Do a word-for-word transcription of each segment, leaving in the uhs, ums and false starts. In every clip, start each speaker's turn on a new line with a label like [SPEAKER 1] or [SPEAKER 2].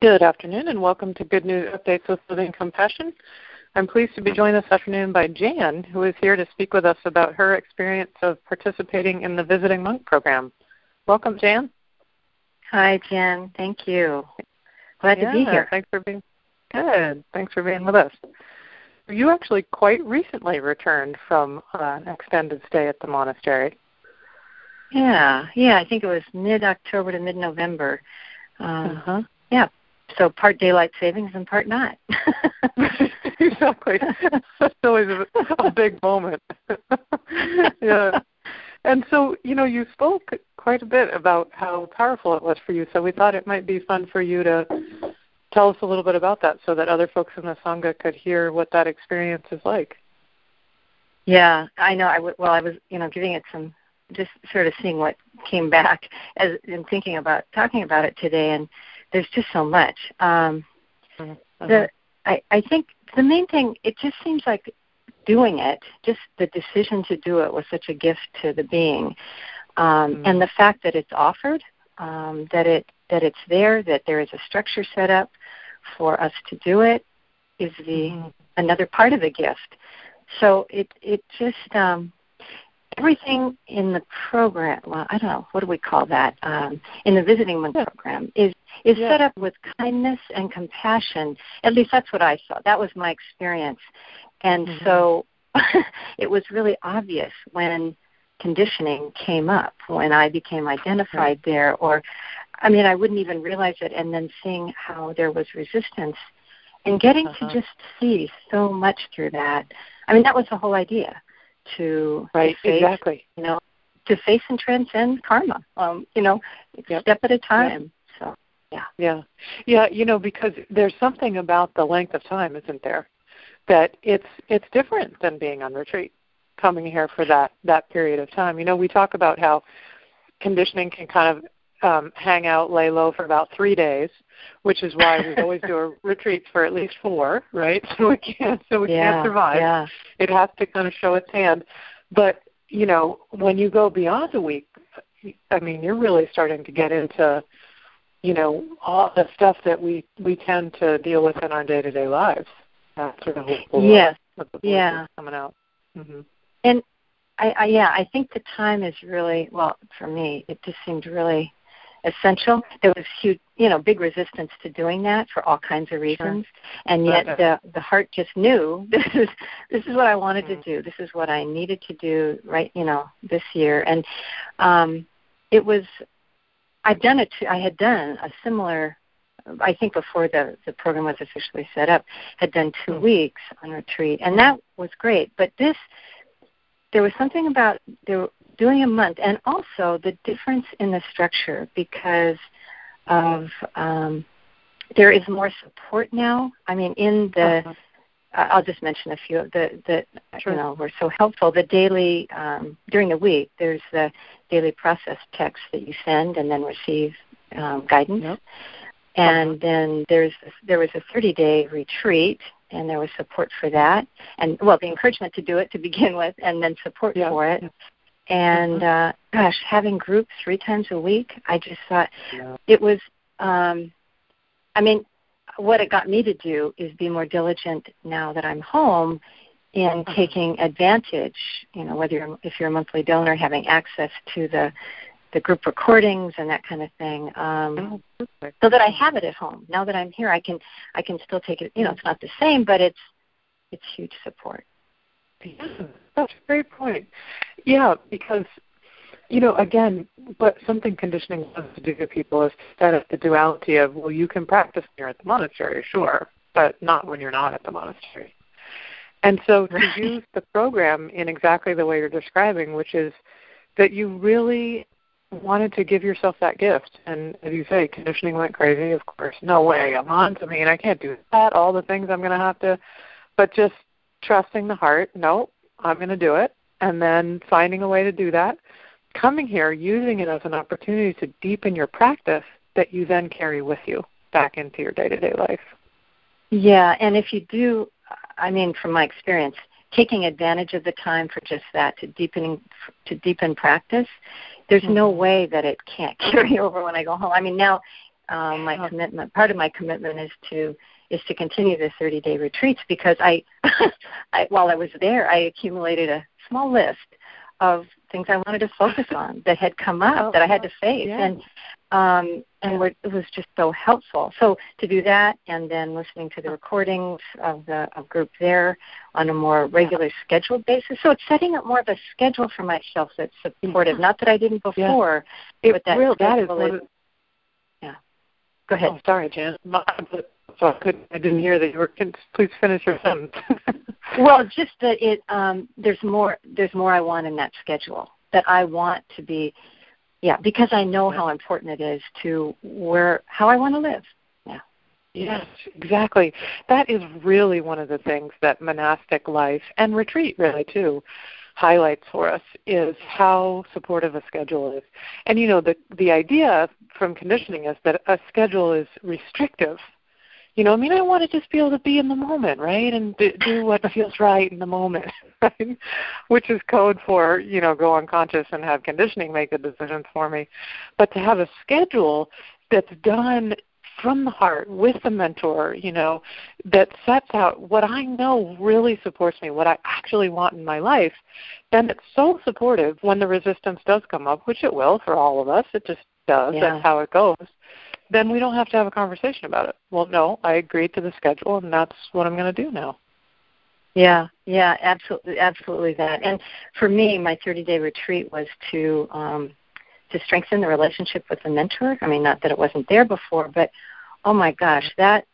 [SPEAKER 1] Good afternoon, and welcome to Good News Updates with Living Compassion. I'm pleased to be joined this afternoon by Jan, who is here to speak with us about her experience of participating in the Visiting Monk program. Welcome, Jan.
[SPEAKER 2] Hi, Jan. Thank you. Glad
[SPEAKER 1] yeah,
[SPEAKER 2] to be here.
[SPEAKER 1] Thanks for being good. Thanks for being with us. You actually quite recently returned from uh, an extended stay at the monastery.
[SPEAKER 2] Yeah, yeah. I think it was mid-October to mid-November. Um,
[SPEAKER 1] uh-huh.
[SPEAKER 2] Yeah. So part daylight savings and part not.
[SPEAKER 1] Exactly. That's always a, a big moment. Yeah. And so, you know, you spoke quite a bit about how powerful it was for you, so we thought it might be fun for you to tell us a little bit about that so that other folks in the Sangha could hear what that experience is like.
[SPEAKER 2] Yeah, I know. I w- well, I was, you know, giving it some, just sort of seeing what came back as in thinking about, talking about it today, and there's just so much. Um,
[SPEAKER 1] uh-huh.
[SPEAKER 2] the I, I think the main thing, it just seems like doing it, just the decision to do it was such a gift to the being. Um,
[SPEAKER 1] mm.
[SPEAKER 2] And the fact that it's offered, um, that it that it's there, that there is a structure set up for us to do it is the mm-hmm. another part of the gift. So it, it just, um, everything in the program, well, I don't know, what do we call that, um, in the Visiting Monk
[SPEAKER 1] yeah.
[SPEAKER 2] program is is
[SPEAKER 1] yeah.
[SPEAKER 2] set up with kindness and compassion. At least that's what I saw. That was my experience. And mm-hmm. so it was really obvious when conditioning came up, when I became identified right. there, or, I mean, I wouldn't even realize it, and then seeing how there was resistance and getting
[SPEAKER 1] uh-huh.
[SPEAKER 2] to just see so much through that. I mean, that was the whole idea. To,
[SPEAKER 1] right,
[SPEAKER 2] to face,
[SPEAKER 1] exactly.
[SPEAKER 2] you know, to face and transcend karma, um, you know,
[SPEAKER 1] yep.
[SPEAKER 2] step at a time.
[SPEAKER 1] Yep.
[SPEAKER 2] So, yeah.
[SPEAKER 1] Yeah. Yeah, you know, because there's something about the length of time, isn't there, that it's it's different than being on retreat, coming here for that, that period of time. You know, we talk about how conditioning can kind of um, hang out, lay low for about three days, which is why we always do our retreats for at least four, right? So we can't, so we
[SPEAKER 2] yeah,
[SPEAKER 1] can't survive.
[SPEAKER 2] Yeah.
[SPEAKER 1] It has to kind of show its hand. But, you know, when you go beyond a week, I mean, you're really starting to get into, you know, all the stuff that we, we tend to deal with in our day-to-day lives. That's sort of what
[SPEAKER 2] yes.
[SPEAKER 1] the
[SPEAKER 2] yeah.
[SPEAKER 1] coming out. Mm-hmm.
[SPEAKER 2] And, I, I, yeah, I think the time is really, well, for me, it just seemed really essential. There was huge, you know, big resistance to doing that for all kinds of reasons, sure. and yet okay. the the heart just knew this is this is what I wanted mm-hmm. to do. This is what I needed to do, right? You know, this year, and um, it was. I'd done it. I had done a similar. I think before the the program was officially set up, had done two mm-hmm. weeks on retreat, and that was great. But this, there was something about there. doing a month, and also the difference in the structure because of um, there is more support now. I mean, in the uh-huh. I'll just mention a few of the that sure. you know were so helpful. The daily um, during the week, there's the daily process text that you send and then receive um, guidance, yep. and uh-huh. then there's there was a thirty-day retreat. And there was support for that, and well, the encouragement to do it to begin with, and then support yeah. for it. And, uh, gosh, having groups three times a week, I just thought yeah. it was, um, I mean, what it got me to do is be more diligent now that I'm home in uh-huh. taking advantage, you know, whether you're, if you're a monthly donor, having access to the, the group recordings and that kind of thing, um, oh, so that I have it at home. Now that I'm here, I can I can still take it, you know, it's not the same, but it's it's huge support.
[SPEAKER 1] Yeah, that's a great point. Yeah, because, you know, again, but something conditioning wants to do to people is to set up the duality of, well, you can practice when you're at the monastery, sure, but not when you're not at the monastery. And so to right. use the program in exactly the way you're describing, which is that you really wanted to give yourself that gift. And as you say, conditioning went crazy, of course. No way, a month, I mean, I can't do that, all the things I'm going to have to, but just trusting the heart, no, I'm going to do it, and then finding a way to do that, coming here, using it as an opportunity to deepen your practice that you then carry with you back into your day-to-day life.
[SPEAKER 2] Yeah, and if you do, I mean, from my experience, taking advantage of the time for just that, to deepening, to deepen practice, there's mm-hmm. no way that it can't carry over when I go home. I mean, now um, my oh. commitment, part of my commitment is to is to continue the thirty-day retreats because I, I, while I was there, I accumulated a small list of things I wanted to focus on that had come up oh, that I had to face,
[SPEAKER 1] yeah.
[SPEAKER 2] and um, and yeah. it was just so helpful. So to do that, and then listening to the recordings of the of group there on a more regular, yeah. scheduled basis. So it's setting up more of a schedule for myself that's supportive. Not that I didn't before,
[SPEAKER 1] yeah.
[SPEAKER 2] but that
[SPEAKER 1] real, that is,
[SPEAKER 2] is,
[SPEAKER 1] is
[SPEAKER 2] yeah. Go ahead.
[SPEAKER 1] Oh, sorry, Jan. So I couldn't. I didn't hear that you were. Please finish your sentence.
[SPEAKER 2] Well, just that it. Um, there's more. There's more I want in that schedule that I want to be. Yeah, because I know yeah. how important it is to where how I want to live. Yeah.
[SPEAKER 1] Yes, exactly. That is really one of the things that monastic life and retreat really too highlights for us is how supportive a schedule is. And you know, the the idea from conditioning is that a schedule is restrictive. You know, I mean, I want to just be able to be in the moment, right, and do what feels right in the moment, right? Which is code for, you know, go unconscious and have conditioning make the decisions for me. But to have a schedule that's done from the heart with the mentor, you know, that sets out what I know really supports me, what I actually want in my life, then it's so supportive when the resistance does come up, which it will for all of us. It just does. Yeah. That's how it goes. Then we don't have to have a conversation about it. Well, no, I agreed to the schedule, and that's what I'm going to do now.
[SPEAKER 2] Yeah, yeah, absolutely, absolutely that. And for me, my thirty-day retreat was to um, to strengthen the relationship with the mentor. I mean, not that it wasn't there before, but oh my gosh, that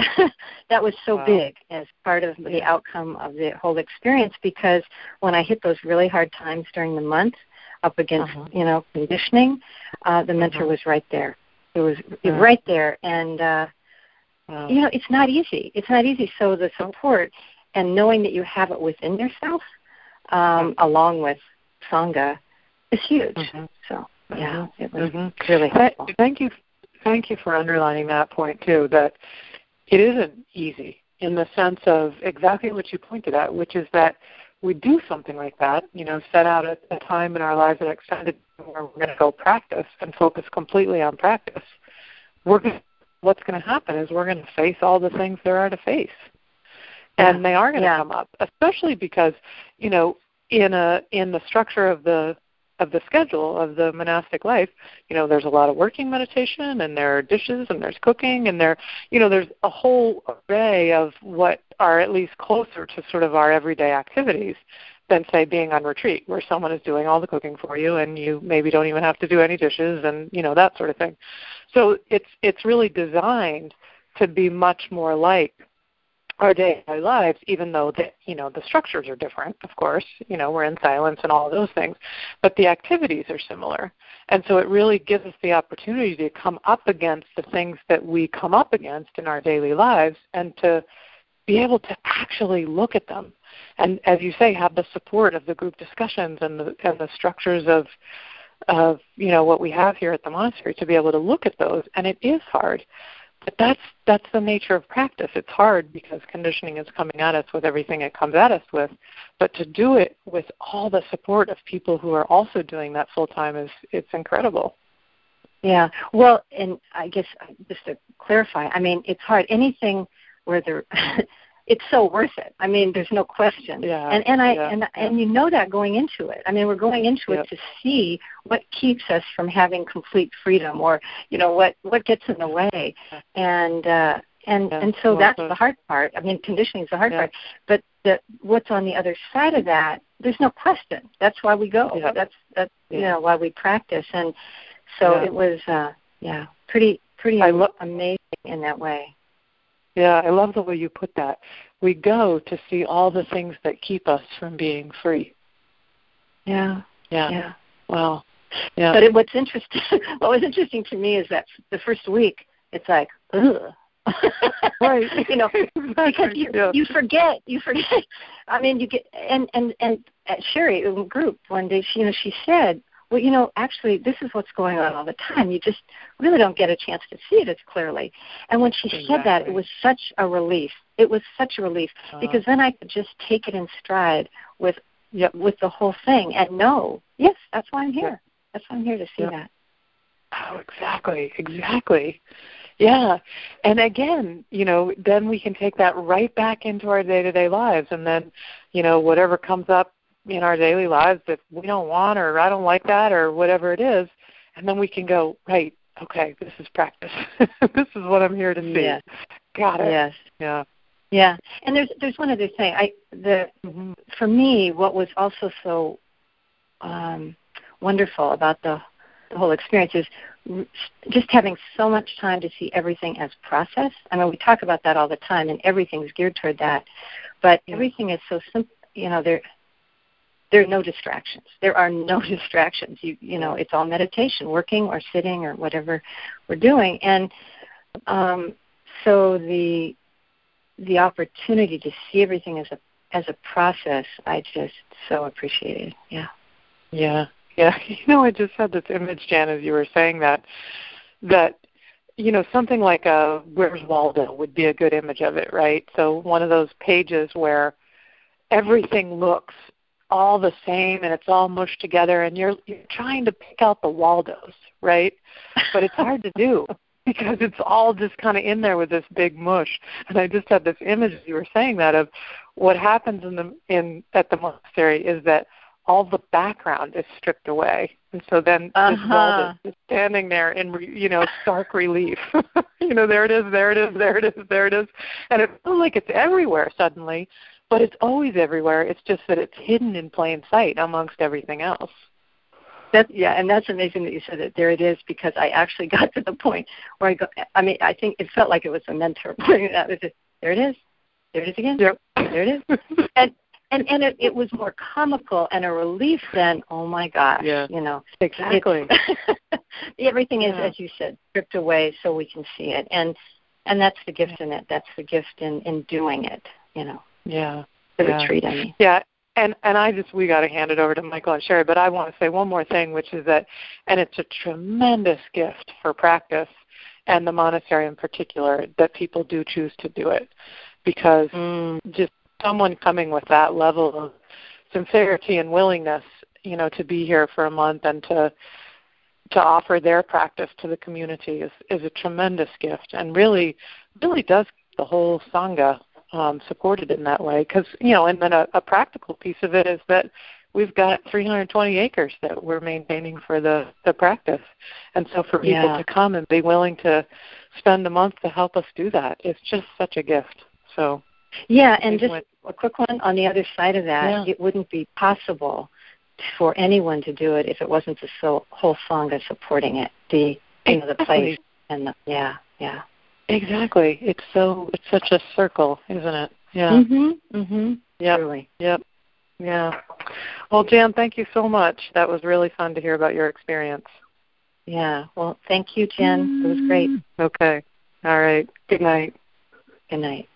[SPEAKER 2] that was so wow. big as part of the outcome of the whole experience. Because when I hit those really hard times during the month, up against uh-huh. you know conditioning, uh, the mentor uh-huh. was right there. It was uh-huh. right there, and uh, wow. you know, it's not easy. It's not easy. So the support and knowing that you have it within yourself, um, uh-huh. along with Sangha, is huge. Uh-huh. So yeah, uh-huh. it was uh-huh. really helpful.
[SPEAKER 1] Thank you, thank you for underlining that point too. That it isn't easy in the sense of exactly what you pointed out, which is that we do something like that, you know, set out a, a time in our lives, an extended where we're going to go practice and focus completely on practice. We're gonna, what's going to happen is we're going to face all the things there are to face, and yeah. they are going to yeah. come up, especially because, you know, in a in the structure of the of the schedule of the monastic life, you know, there's a lot of working meditation, and there are dishes, and there's cooking, and there, you know, there's a whole array of what are at least closer to sort of our everyday activities than, say, being on retreat, where someone is doing all the cooking for you, and you maybe don't even have to do any dishes, and you know that sort of thing. So it's it's really designed to be much more like our daily lives, even though the you know the structures are different. Of course, you know we're in silence and all of those things, but the activities are similar, and so it really gives us the opportunity to come up against the things that we come up against in our daily lives, and to be able to actually look at them, and as you say, have the support of the group discussions and the and the structures of of you know what we have here at the monastery to be able to look at those. And it is hard. But that's that's the nature of practice. It's hard because conditioning is coming at us with everything it comes at us with. But to do it with all the support of people who are also doing that full time is it's incredible.
[SPEAKER 2] Yeah. Well, and I guess just to clarify, I mean, it's hard. Anything where there, it's so worth it. I mean, there's no question.
[SPEAKER 1] Yeah.
[SPEAKER 2] And and I
[SPEAKER 1] yeah,
[SPEAKER 2] and
[SPEAKER 1] yeah.
[SPEAKER 2] and you know that going into it. I mean, we're going into
[SPEAKER 1] yep.
[SPEAKER 2] it to see what keeps us from having complete freedom, or you know what what gets in the way. And uh, and
[SPEAKER 1] yeah.
[SPEAKER 2] and so
[SPEAKER 1] well,
[SPEAKER 2] that's
[SPEAKER 1] so,
[SPEAKER 2] the hard part. I mean, conditioning is the hard
[SPEAKER 1] yeah.
[SPEAKER 2] part. But the, what's on the other side of that? There's no question. That's why we go.
[SPEAKER 1] Yeah.
[SPEAKER 2] That's that's
[SPEAKER 1] yeah.
[SPEAKER 2] you know why we practice. And so
[SPEAKER 1] yeah.
[SPEAKER 2] it was uh, yeah pretty pretty
[SPEAKER 1] lo-
[SPEAKER 2] amazing in that way.
[SPEAKER 1] Yeah, I love the way you put that. We go to see all the things that keep us from being free.
[SPEAKER 2] Yeah.
[SPEAKER 1] Yeah.
[SPEAKER 2] Yeah.
[SPEAKER 1] Wow. Yeah.
[SPEAKER 2] But it, what's interesting, what was interesting to me is that the first week, it's like, ugh.
[SPEAKER 1] Right.
[SPEAKER 2] you know,
[SPEAKER 1] exactly.
[SPEAKER 2] because you
[SPEAKER 1] yeah.
[SPEAKER 2] you forget, you forget. I mean, you get, and and and at Sherry in group one day, she you know she said, well, you know, actually, this is what's going on all the time. You just really don't get a chance to see it as clearly. And when she
[SPEAKER 1] exactly.
[SPEAKER 2] said that, it was such a relief. It was such a relief uh, because then I could just take it in stride with yep. with the whole thing and know, yes, that's why I'm here. Yep. That's why I'm here to see
[SPEAKER 1] yep.
[SPEAKER 2] that.
[SPEAKER 1] Oh, exactly, exactly. Yeah. And again, you know, then we can take that right back into our day-to-day lives. And then, you know, whatever comes up in our daily lives that we don't want or I don't like that or whatever it is, and then we can go, right, okay, this is practice. This is what I'm here to see.
[SPEAKER 2] Yes.
[SPEAKER 1] Got it.
[SPEAKER 2] Yes.
[SPEAKER 1] Yeah.
[SPEAKER 2] Yeah. And there's there's one other thing. I the
[SPEAKER 1] Mm-hmm.
[SPEAKER 2] For me, what was also so um, wonderful about the the whole experience is just having so much time to see everything as process. I mean, we talk about that all the time, and everything's geared toward that. But yeah. everything is so simple. You know, there there are no distractions. There are no distractions. You you know, it's all meditation, working or sitting or whatever we're doing, and um, so the the opportunity to see everything as a as a process, I just so appreciated. Yeah.
[SPEAKER 1] Yeah. Yeah, you know, I just had this image, Jan, as you were saying that, that, you know, something like a Where's Waldo would be a good image of it, right? So one of those pages where everything looks all the same and it's all mushed together and you're, you're trying to pick out the Waldos, right? But it's hard to do because it's all just kind of in there with this big mush. And I just had this image, as you were saying that, of what happens in the in at the monastery is that all the background is stripped away. And so then uh-huh. this Waldo is standing there in, you know, stark relief. You know, there it is, there it is, there it is, there it is. And it feels like it's everywhere suddenly, but it's always everywhere. It's just that it's hidden in plain sight amongst everything else.
[SPEAKER 2] That, yeah, and that's amazing that you said that there it is, because I actually got to the point where I go, I mean, I think it felt like it was a mentor pointing that. It was just, there it is. There it is again.
[SPEAKER 1] Yep.
[SPEAKER 2] There it is. And And and it, it was more comical and a relief than, oh my gosh,
[SPEAKER 1] yeah,
[SPEAKER 2] you know.
[SPEAKER 1] Exactly.
[SPEAKER 2] Everything is,
[SPEAKER 1] yeah.
[SPEAKER 2] as you said, stripped away so we can see it. And and that's the gift in it. That's the gift in, in doing it, you know.
[SPEAKER 1] Yeah.
[SPEAKER 2] The
[SPEAKER 1] yeah.
[SPEAKER 2] retreat, I mean.
[SPEAKER 1] Yeah. And and I just, we got to hand it over to Michael and Sherry, but I want to say one more thing, which is that, and it's a tremendous gift for practice and the monastery in particular, that people do choose to do it, because mm. just someone coming with that level of sincerity and willingness, you know, to be here for a month and to to offer their practice to the community is, is a tremendous gift, and really, really does keep the whole Sangha um, supported in that way. Because, you know, and then a, a practical piece of it is that we've got three hundred twenty acres that we're maintaining for the, the practice. And so for people yeah. to come and be willing to spend a month to help us do that, it's just such a gift. So.
[SPEAKER 2] Yeah, and just a quick one on the other side of that, yeah. it wouldn't be possible for anyone to do it if it wasn't the so, whole Sangha supporting it, the you know the place and the, yeah, yeah.
[SPEAKER 1] Exactly. It's so it's such a circle, isn't it? Yeah.
[SPEAKER 2] Mhm. Mhm.
[SPEAKER 1] Yep.
[SPEAKER 2] Really.
[SPEAKER 1] Yep. Yeah. Well, Jan, thank you so much. That was really fun to hear about your experience.
[SPEAKER 2] Yeah. Well, thank you, Jen. It was great.
[SPEAKER 1] Okay. All right. Good night.
[SPEAKER 2] Good night.